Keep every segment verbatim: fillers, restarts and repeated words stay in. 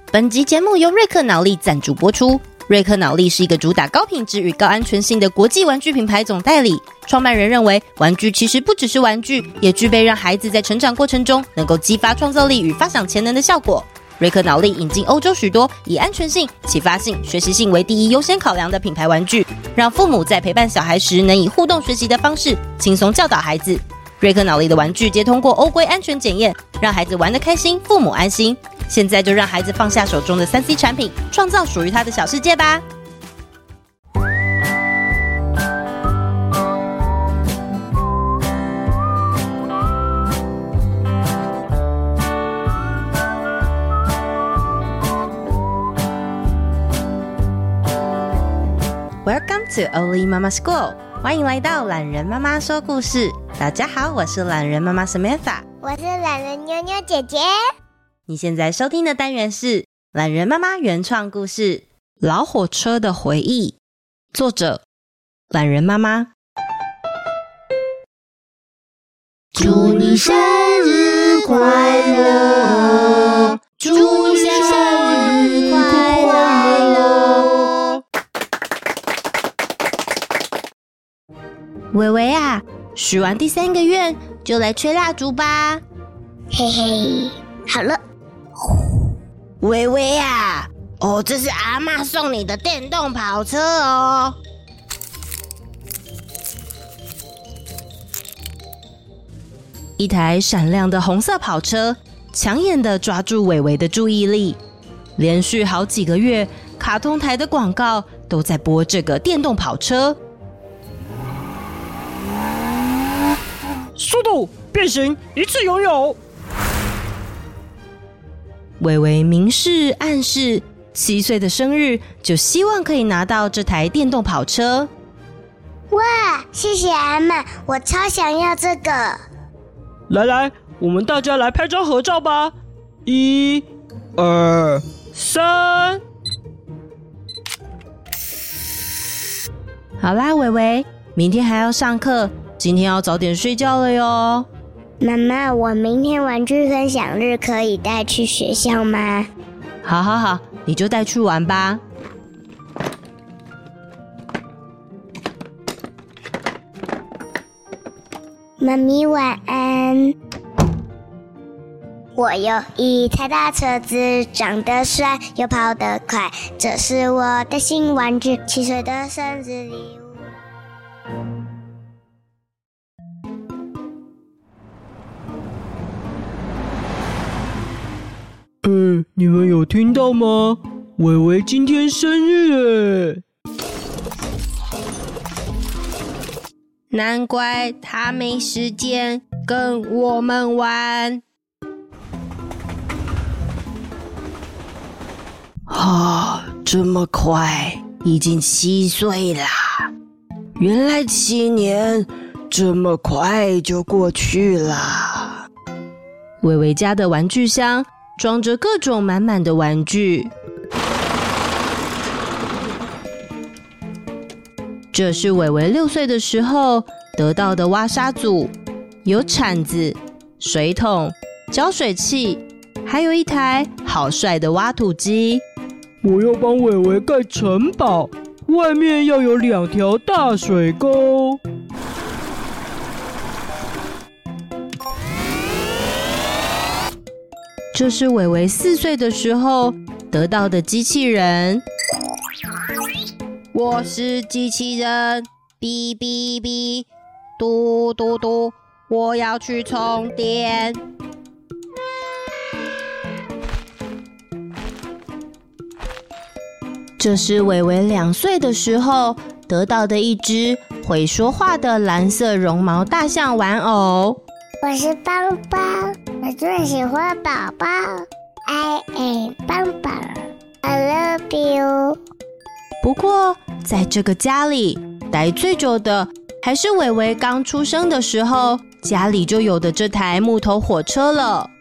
本集节目由瑞克脑力赞助播出。瑞克脑力是一个主打高品质与高安全性的国际玩具品牌总代理。创办人认为，玩具其实不只是玩具，也具备让孩子在成长过程中能够激发创造力与发想潜能的效果。瑞克脑力引进欧洲许多以安全性、启发性、学习性为第一优先考量的品牌玩具，让父母在陪伴小孩时能以互动学习的方式轻松教导孩子。瑞克脑力的玩具皆通过欧规安全检验，让孩子玩得开心，父母安心。现在就让孩子放下手中的 三 C 产品，创造属于他的小世界吧。Welcome to Oli Mama School， 欢迎来到懒人妈妈说故事。大家好，我是懒人妈妈 Samantha， 我是懒人妞妞姐姐。 你现在收听的单元是懒人妈妈原创故事《老火车的回忆》，作者懒人妈妈。 祝你生日快乐，祝你生日快乐。 伟伟啊，许完第三个愿就来吹蜡烛吧。 嘿嘿，好了。 伟伟啊，哦，这是阿嬷送你的电动跑车哦。一台闪亮的红色跑车抢眼地抓住伟伟的注意力，连续好几个月，卡通台的广告都在播这个电动跑车。 速度变形，一次拥有。 伟伟明示暗示，七岁的生日就希望可以拿到这台电动跑车。 哇，谢谢阿嬷，我超想要这个。 来来，我们大家来拍张合照吧。一、二、三。 好啦，伟伟，明天还要上课，今天要早点睡觉了哟。 妈妈，我明天玩具分享日可以带去学校吗？ 好好好，你就带去玩吧。 妈咪晚安。我有一台大车子，长得帅又跑得快，这是我的新玩具，七岁的生日礼物。 呃，你们有听到吗？伟伟今天生日耶！ 难怪他没时间跟我们玩。啊，这么快，已经七岁啦！原来七年这么快就过去啦。伟伟家的玩具箱装着各种满满的玩具，这是伟伟六岁的时候得到的挖沙组，有铲子、水桶、浇水器，还有一台好帅的挖土机。 我要帮伟伟盖城堡，外面要有两条大水沟。 这是伟伟四岁的时候得到的机器人。我是机器人，哔哔哔，嘟嘟嘟，我要去充电。这是伟伟两岁的时候得到的一只会说话的蓝色绒毛大象玩偶。 我是邦邦，我最喜欢宝宝。I am 邦邦 ，I love you。 不过，在这个家里待最久的，还是伟伟刚出生的时候，家里就有的这台木头火车了。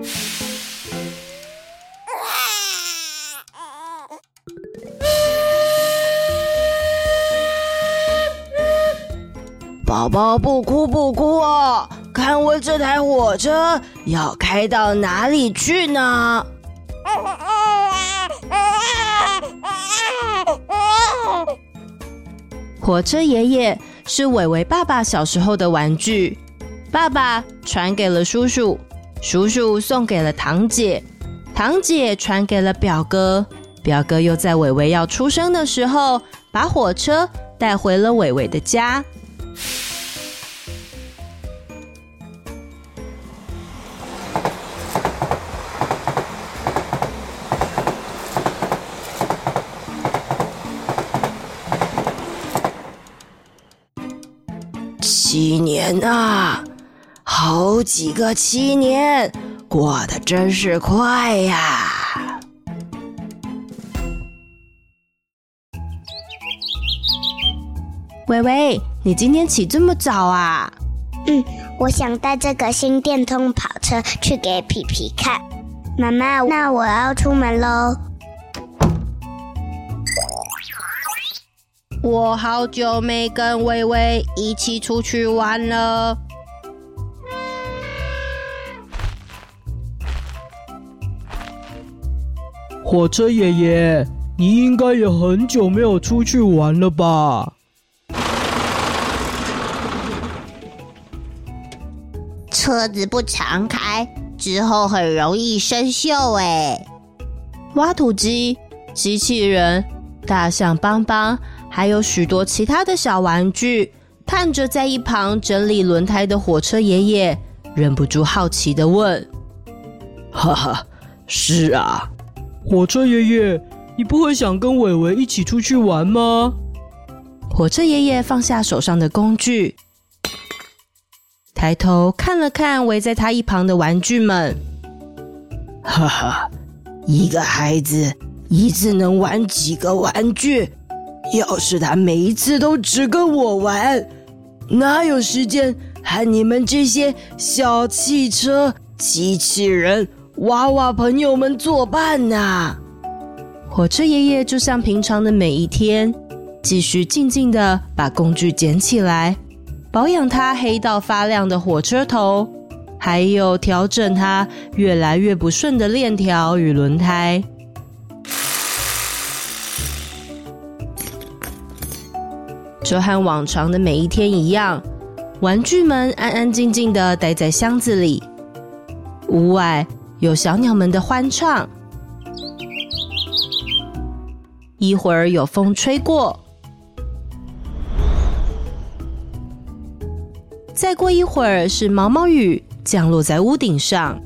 宝宝不哭不哭哦，看我这台火车要开到哪里去呢？ 火车爷爷是伟伟爸爸小时候的玩具，爸爸传给了叔叔，叔叔送给了堂姐，堂姐传给了表哥，表哥又在伟伟要出生的时候，把火车带回了伟伟的家。 七年啊，好几个七年，过得真是快呀！ 伟伟，你今天起这么早啊？ 嗯，我想带这个新电动跑车去给皮皮看。妈妈，那我要出门喽。 我好久没跟伟伟一起出去玩了。 火车爷爷，你应该也很久没有出去玩了吧？ 车子不常开，之后很容易生锈哎。 挖土机、机器人、大象邦邦，还有许多其他的小玩具，看着在一旁整理轮胎的火车爷爷，忍不住好奇地问： 哈哈，是啊，火车爷爷，你不会想跟伟伟一起出去玩吗？ 火车爷爷放下手上的工具，抬头看了看围在他一旁的玩具们。 哈哈，一个孩子一次能玩几个玩具？要是他每一次都只跟我玩，哪有时间和你们这些小汽车、机器人、娃娃朋友们作伴啊？ 火车爷爷就像平常的每一天，继续静静地把工具捡起来，保养它黑到发亮的火车头，还有调整它越来越不顺的链条与轮胎。就和往常的每一天一样，玩具们安安静静地待在箱子里。屋外有小鸟们的欢唱，一会儿有风吹过，再过一会儿是毛毛雨降落在屋顶上。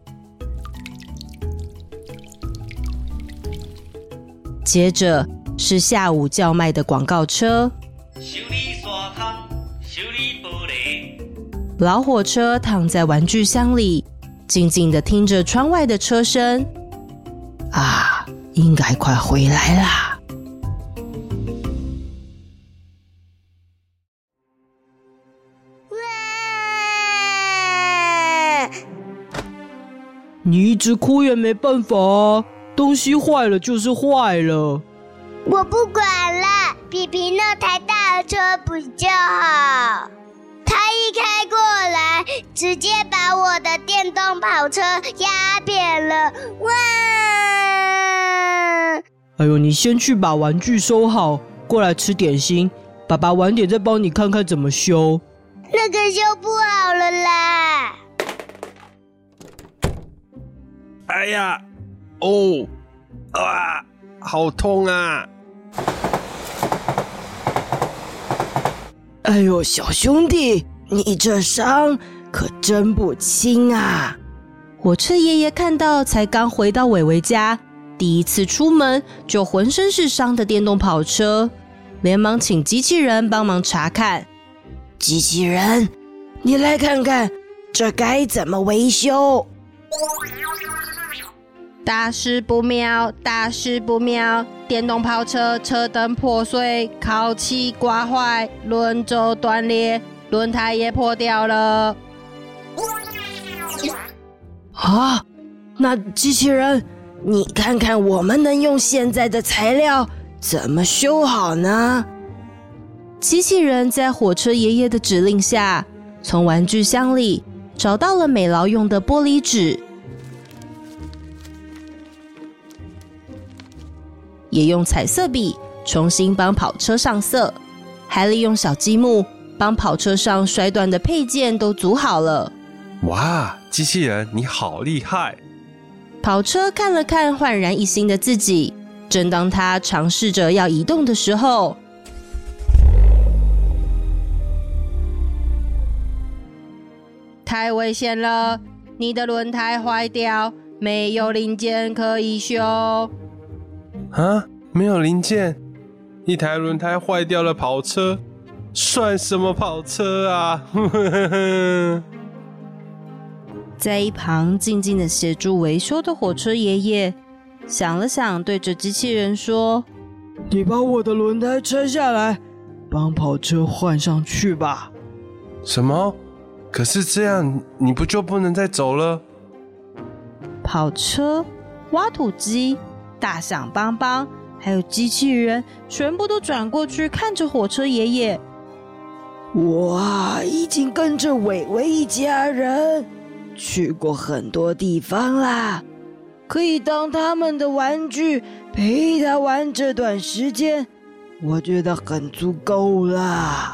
接着是下午叫卖的广告车， 修理沙滩，修理玻璃。 老火车躺在玩具箱里，静静地听着窗外的车声。 啊，应该快回来啦！ 你一直哭也没办法啊，东西坏了就是坏了。 我不管了，皮皮那台大车不就好？他一开过来，直接把我的电动跑车压扁了。哇！ 哎呦，你先去把玩具收好，过来吃点心。爸爸晚点再帮你看看怎么修。 那个修不好了啦！ 哎呀，哦，啊，好痛啊！ 哎呦，小兄弟，你这伤可真不轻啊！ 火车爷爷看到才刚回到伟伟家，第一次出门就浑身是伤的电动跑车，连忙请机器人帮忙查看。 机器人，你来看看，这该怎么维修？ 大事不妙，大事不妙！电动跑车车灯破碎，烤漆刮坏，轮轴断裂，轮胎也破掉了。 啊，那机器人，你看看我们能用现在的材料怎么修好呢？ 机器人在火车爷爷的指令下，从玩具箱里找到了美劳用的玻璃纸，也用彩色笔重新帮跑车上色， 还利用小积木帮跑车上摔断的配件都组好了。 哇，机器人你好厉害！ 跑车看了看焕然一新的自己，正当他尝试着要移动的时候，太危险了！你的轮胎坏掉，没有零件可以修。 啊，没有零件？一台轮胎坏掉的跑车，算什么跑车啊？ 在一旁静静的协助维修的火车爷爷想了想，对着机器人说：“ 你把我的轮胎拆下来，帮跑车换上去吧。” 什么？可是这样你不就不能再走了？ 跑车、挖土机、大响邦邦还有机器人全部都转过去看着火车爷爷。 我已经跟着伟伟一家人去过很多地方啦，可以当他们的玩具陪他玩这段时间，我觉得很足够啦。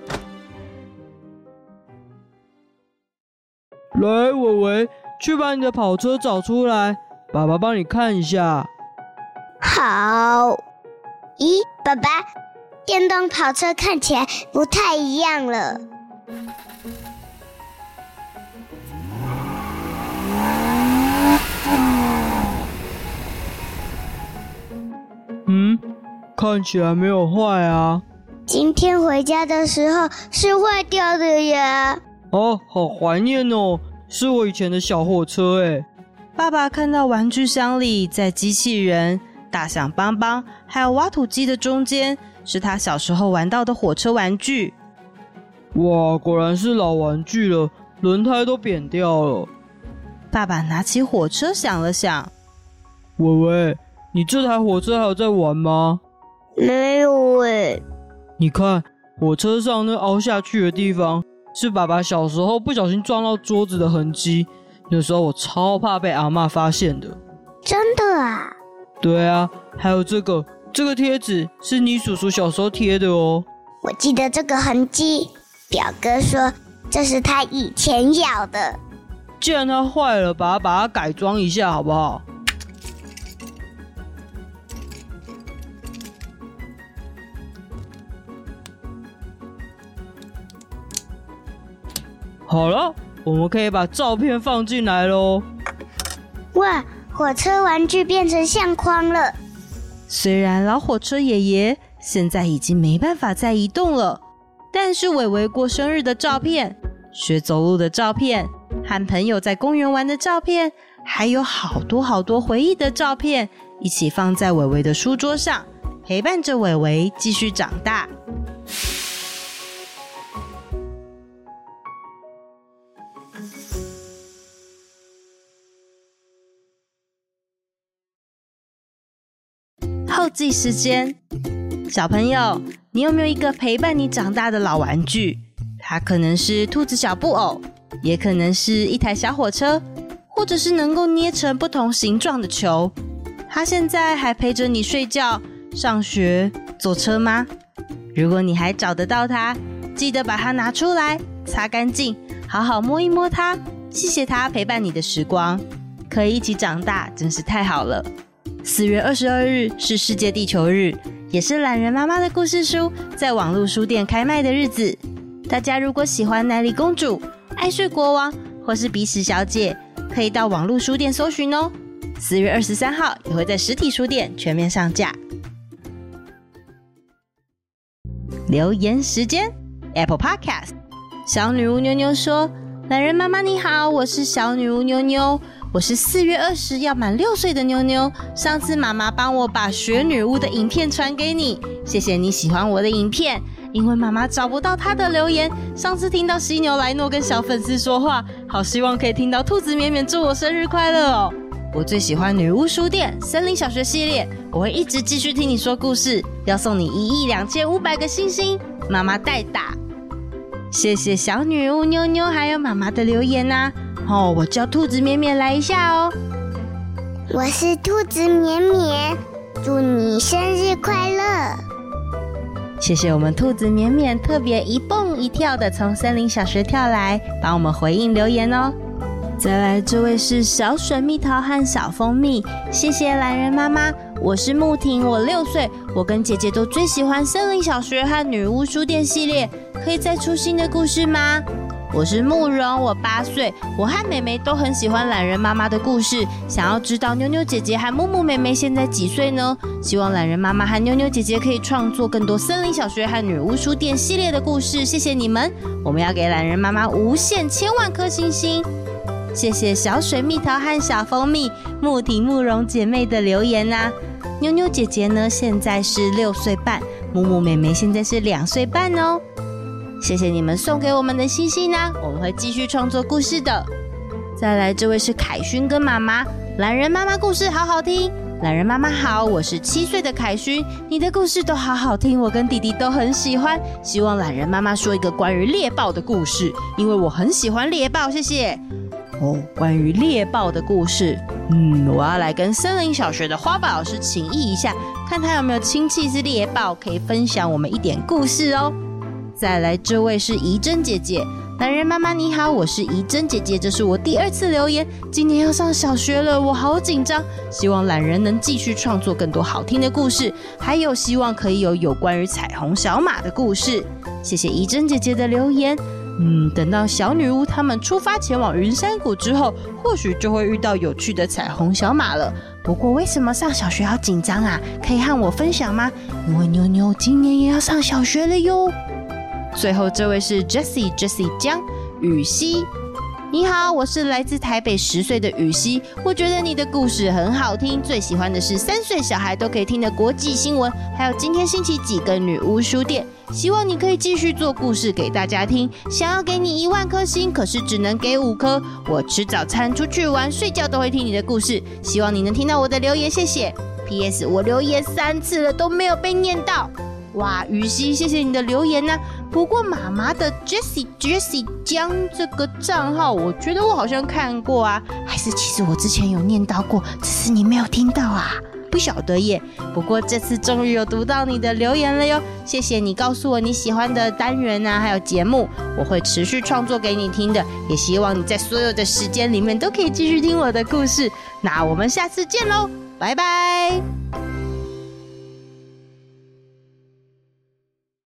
来，伟伟，去把你的跑车找出来，爸爸帮你看一下。 好。咦，爸爸，电动跑车看起来不太一样了。 嗯，看起来没有坏啊。 今天回家的时候是坏掉的呀。 哦，好怀念哦，是我以前的小火车诶。 爸爸看到玩具箱里，在机器人、大响邦邦还有挖土机的中间，是他小时候玩到的火车玩具。 哇，果然是老玩具了，轮胎都扁掉了。 爸爸拿起火车想了想， 伟伟，你这台火车还有在玩吗？ 没有诶。 你看，火车上那凹下去的地方，是爸爸小时候不小心撞到桌子的痕迹。那时候我超怕被阿嬷发现的。 真的啊？ 对啊，还有这个这个贴纸是你叔叔小时候贴的哦。 我记得这个痕迹，表哥说这是他以前咬的。 既然它坏了，把它把它改装一下好不好？好了，我们可以把照片放进来咯。 哇，火车玩具变成相框了。 虽然老火车爷爷现在已经没办法再移动了，但是伟伟过生日的照片、学走路的照片、和朋友在公园玩的照片，还有好多好多回忆的照片，一起放在伟伟的书桌上，陪伴着伟伟继续长大。后记时间，小朋友，你有没有一个陪伴你长大的老玩具？它可能是兔子小布偶，也可能是一台小火车，或者是能够捏成不同形状的球。它现在还陪着你睡觉、上学、坐车吗？如果你还找得到它，记得把它拿出来，擦干净，好好摸一摸它，谢谢它陪伴你的时光。可以一起长大，真是太好了。四月二十二日是世界地球日，也是懒人妈妈的故事书在网络书店开卖的日子。大家如果喜欢奶莉公主、爱睡国王或是鼻屎小姐，可以到网络书店搜寻哦。四月二十三号也会在实体书店全面上架。留言时间 Apple Podcast， 小女巫妞妞说：懒人妈妈你好，我是小女巫妞妞，我是四月二十要满六岁的妞妞。上次妈妈帮我把学女巫的影片传给你，谢谢你喜欢我的影片。因为妈妈找不到她的留言，上次听到犀牛莱诺跟小粉丝说话，好希望可以听到兔子绵绵祝我生日快乐哦。我最喜欢女巫书店、森林小学系列，我会一直继续听你说故事，要送你一亿两千五百个星星，妈妈代打。谢谢小女巫妞妞还有妈妈的留言啊。哦，我叫兔子绵绵来一下哦。 我是兔子绵绵，祝你生日快乐。 谢谢我们兔子绵绵特别一蹦一跳的从森林小学跳来，帮我们回应留言哦。再来，这位是小水蜜桃和小蜂蜜，谢谢懒人妈妈。我是木婷，我六岁，我跟姐姐都最喜欢森林小学和女巫书店系列，可以再出新的故事吗？我是慕容，我八岁，我和妹妹都很喜欢懒人妈妈的故事，想要知道妞妞姐姐和木木妹妹现在几岁呢？希望懒人妈妈和妞妞姐姐可以创作更多森林小学和女巫书店系列的故事，谢谢你们！我们要给懒人妈妈无限千万颗星星。谢谢小水蜜桃和小蜂蜜、木婷、慕容姐妹的留言啊。妞妞姐姐呢，现在是六岁半，木木妹妹现在是两岁半哦。谢谢你们送给我们的星星啊，我们会继续创作故事的。再来，这位是凯勋跟妈妈，懒人妈妈故事好好听。懒人妈妈好，我是七岁的凯勋，你的故事都好好听，我跟弟弟都很喜欢。希望懒人妈妈说一个关于猎豹的故事，因为我很喜欢猎豹，谢谢。哦，关于猎豹的故事，嗯，我要来跟森林小学的花宝老师请益一下，看他有没有亲戚是猎豹，可以分享我们一点故事哦。再来，这位是怡珍姐姐，懒人妈妈你好，我是怡珍姐姐，这是我第二次留言，今年要上小学了，我好紧张，希望懒人能继续创作更多好听的故事，还有希望可以有有关于彩虹小马的故事。谢谢怡珍姐姐的留言。嗯，等到小女巫他们出发前往云山谷之后，或许就会遇到有趣的彩虹小马了。不过为什么上小学要紧张啊？可以和我分享吗？因为妞妞今年也要上小学了哟。最后这位是 Jessie Jessie 江雨熙，你好，我是来自台北十岁的雨熙，我觉得你的故事很好听，最喜欢的是三岁小孩都可以听的国际新闻，还有今天星期几跟女巫书店。希望你可以继续做故事给大家听，想要给你一万颗星，可是只能给五颗。我吃早餐、出去玩、睡觉都会听你的故事，希望你能听到我的留言，谢谢。P S 我留言三次了都没有被念到。哇，雨熙，谢谢你的留言啊。不过妈妈的 Jessie Jessie 江这个账号，我觉得我好像看过啊，还是其实我之前有念到过，只是你没有听到啊，不晓得耶。不过这次终于有读到你的留言了哟，谢谢你告诉我你喜欢的单元啊，还有节目，我会持续创作给你听的，也希望你在所有的时间里面都可以继续听我的故事。那我们下次见喽，拜拜。